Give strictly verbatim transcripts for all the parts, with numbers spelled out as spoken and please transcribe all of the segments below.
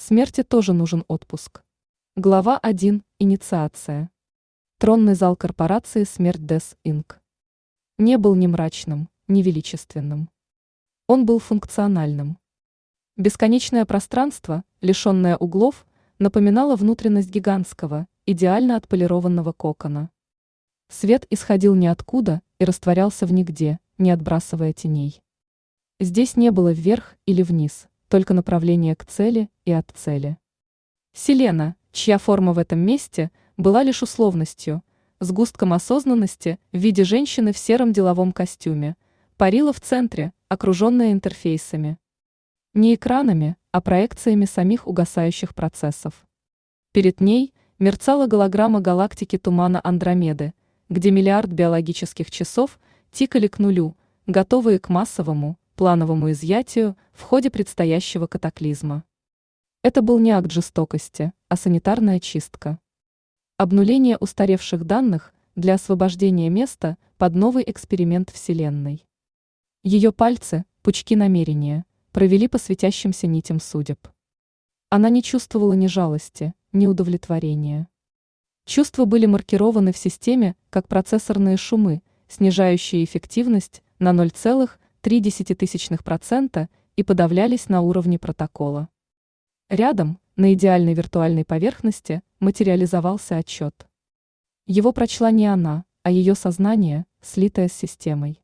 Смерти тоже нужен отпуск. Глава один. Инициация. Тронный зал корпорации «Смерть Дес Инк» не был ни мрачным, ни величественным. Он был функциональным. Бесконечное пространство, лишенное углов, напоминало внутренность гигантского, идеально отполированного кокона. Свет исходил ниоткуда и растворялся в нигде, не отбрасывая теней. Здесь не было вверх или вниз, только направление к цели и от цели. Селена, чья форма в этом месте была лишь условностью, сгустком осознанности в виде женщины в сером деловом костюме, парила в центре, окруженная интерфейсами. Не экранами, а проекциями самих угасающих процессов. Перед ней мерцала голограмма галактики тумана Андромеды, где миллиард биологических часов тикали к нулю, готовые к массовому, плановому изъятию в ходе предстоящего катаклизма. Это был не акт жестокости, а санитарная чистка. Обнуление устаревших данных для освобождения места под новый эксперимент Вселенной. Ее пальцы, пучки намерения, провели по светящимся нитям судеб. Она не чувствовала ни жалости, ни удовлетворения. Чувства были маркированы в системе как процессорные шумы, снижающие эффективность на ноль целых три десятых процента и подавлялись на уровне протокола. Рядом, на идеальной виртуальной поверхности, материализовался отчет. Его прочла не она, а ее сознание, слитое с системой.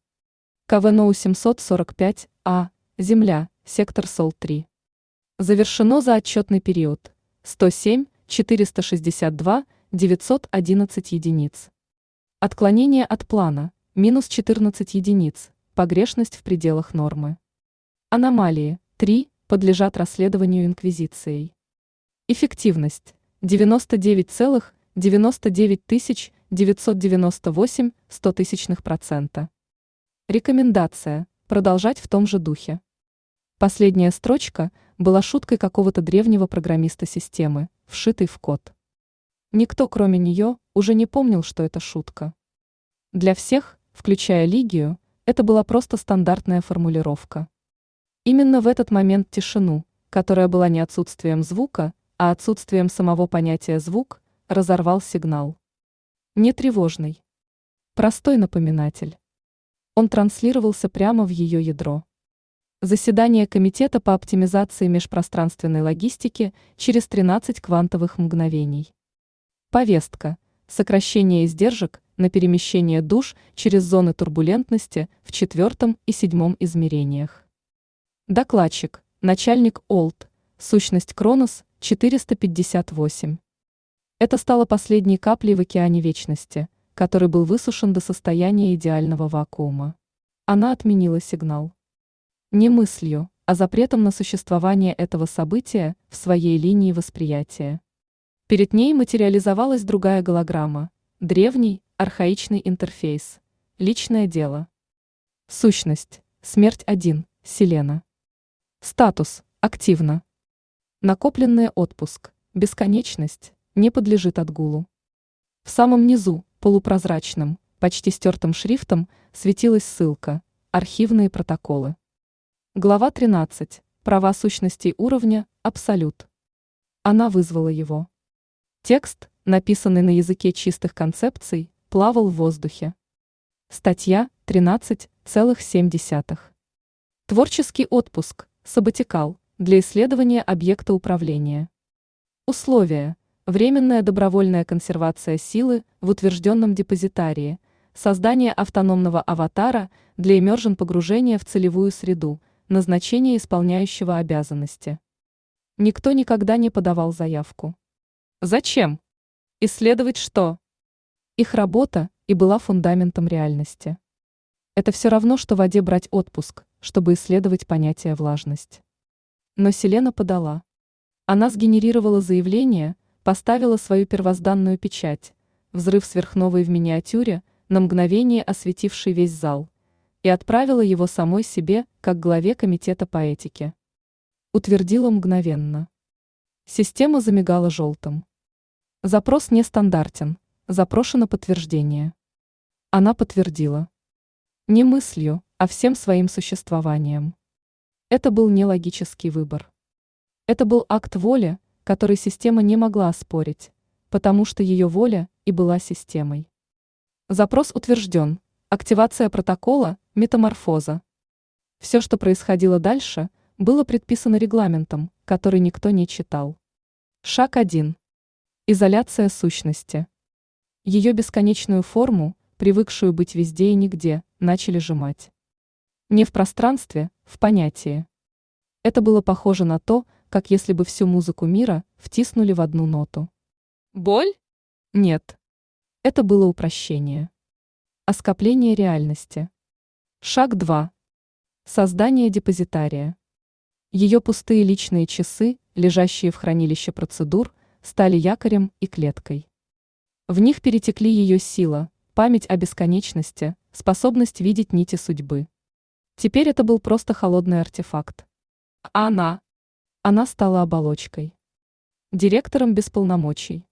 КВНОУ семьсот сорок пять А, Земля, сектор Сол три. Завершено за отчетный период сто семь четыреста шестьдесят два девятьсот одиннадцать единиц. Отклонение от плана минус четырнадцать единиц, погрешность в пределах нормы. Аномалии три подлежат расследованию инквизицией. Эффективность девяносто девять целых девяносто девять тысяч девятьсот девяносто восемь сотых процента. Рекомендация продолжать в том же духе. Последняя строчка была шуткой какого-то древнего программиста системы, вшитой в код. Никто, кроме нее, уже не помнил, что это шутка. Для всех, включая Лигию, это была просто стандартная формулировка. Именно в этот момент тишину, которая была не отсутствием звука, а отсутствием самого понятия «звук», разорвал сигнал. Не тревожный. Простой напоминатель. Он транслировался прямо в ее ядро. Заседание Комитета по оптимизации межпространственной логистики через тринадцать квантовых мгновений. Повестка. Сокращение издержек на перемещение душ через зоны турбулентности в четвертом и седьмом измерениях. Докладчик. Начальник ОЛТ. Сущность Кронос четыреста пятьдесят восемь. Это стало последней каплей в океане вечности, который был высушен до состояния идеального вакуума. Она отменила сигнал. Не мыслью, а запретом на существование этого события в своей линии восприятия. Перед ней материализовалась другая голограмма, древний, архаичный интерфейс, личное дело. Сущность, смерть один, Селена. Статус, активно. Накопленный отпуск, бесконечность, не подлежит отгулу. В самом низу, полупрозрачным, почти стертым шрифтом, светилась ссылка «Архивные протоколы». Глава тринадцать. Права сущностей уровня «Абсолют». Она вызвала его. Текст, написанный на языке чистых концепций, плавал в воздухе. Статья тринадцать целых семь десятых. Творческий отпуск, сабатикал, для исследования объекта управления. Условия. Временная добровольная консервация силы в утвержденном депозитарии, создание автономного аватара для иммержн погружения в целевую среду, назначение исполняющего обязанности. Никто никогда не подавал заявку. Зачем? Исследовать что? Их работа и была фундаментом реальности. Это все равно, что в воде брать отпуск, чтобы исследовать понятие влажность. Но Селена подала. Она сгенерировала заявление, поставила свою первозданную печать, взрыв сверхновой в миниатюре, на мгновение осветивший весь зал, и отправила его самой себе, как главе комитета по этике. Утвердила мгновенно. Система замигала желтым. Запрос нестандартен, запрошено подтверждение. Она подтвердила. Не мыслью, а всем своим существованием. Это был не логический выбор. Это был акт воли, который система не могла оспорить, потому что ее воля и была системой. Запрос утвержден. Активация протокола, метаморфоза. Все, что происходило дальше, было предписано регламентом, который никто не читал. Шаг один. Изоляция сущности. Ее бесконечную форму, привыкшую быть везде и нигде, начали сжимать. Не в пространстве, в понятии. Это было похоже на то, как если бы всю музыку мира втиснули в одну ноту. Боль? Нет. Это было упрощение. Оскопление реальности. Шаг два. Создание депозитария. Ее пустые личные часы, лежащие в хранилище процедур, стали якорем и клеткой. В них перетекли ее сила, память о бесконечности, способность видеть нити судьбы. Теперь это был просто холодный артефакт. А она? Она стала оболочкой. Директором без полномочий.